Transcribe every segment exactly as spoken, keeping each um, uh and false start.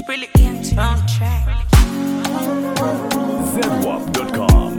really into the track. zedwap dot com.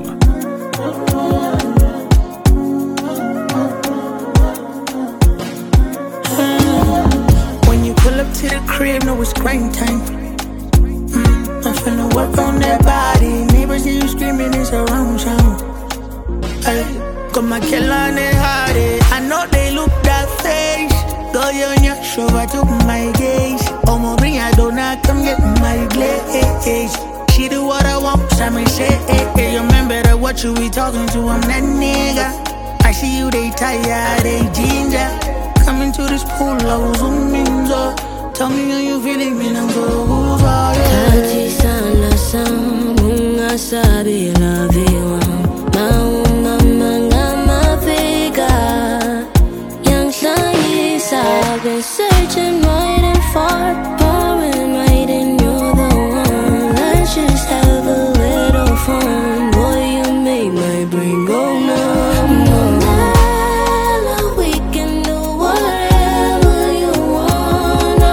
When you pull up to the crib, know it's crime time. Mm, I'm finna work on that body. Neighbors hear you screaming, it's around town. Ay, got my killer on their hearted. I know they look that face. Girl, you're on your show, I took my gaze. Omo bring I do not come get my glaze. She do what I want, Simon say, hey, hey. You remember that what you be talking to, I'm that nigga. I see you, they tired, they ginger. Coming to this pool, I was zooming up. Tell me how you feeling, me I'm so good, yeah. Kati sana sa mga sabi la viwa. Maunga mga mabiga. Yang sa'y sabi, searching wide and far. Pouring right in, you're the one. Let's just have a little fun. Boy, you make my brain go numb. No matter, we can do whatever you wanna.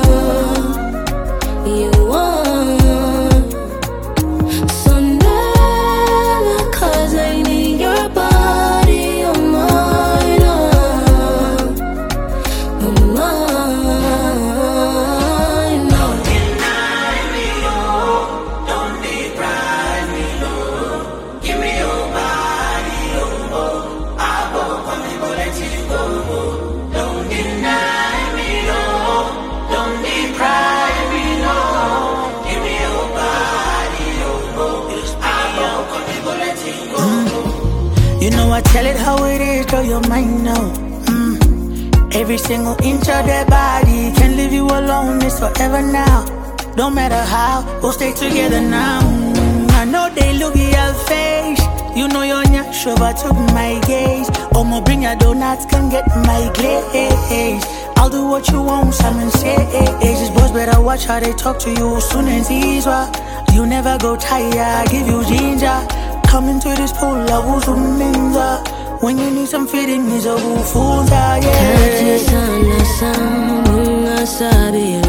You want. So never, cause I need your body, your mind, oh, my mind. Don't deny me, oh. Don't deprive me, oh. Give me your body, oh, oh. I won't come and go let you go. Don't deny me, oh. Don't deprive me, no. Give me your body, oh, oh. I won't come and go let you go. You know I tell it how it is, girl, you're mine now. Mm. Every single inch of that body can't leave you alone, it's forever now. No matter how, we'll stay together now. Mm. I know they look at your face. You know you're not sure, but took my gaze. Omo bring your donuts, come get my glaze. I'll do what you want, Simon say. These boys better watch how they talk to you soon as he's right. You never go tired, I give you ginger. Come into this pool, I will zoom in the. When you need some feeding, is a who fool's out, Kati yeah. sana sa mga sabi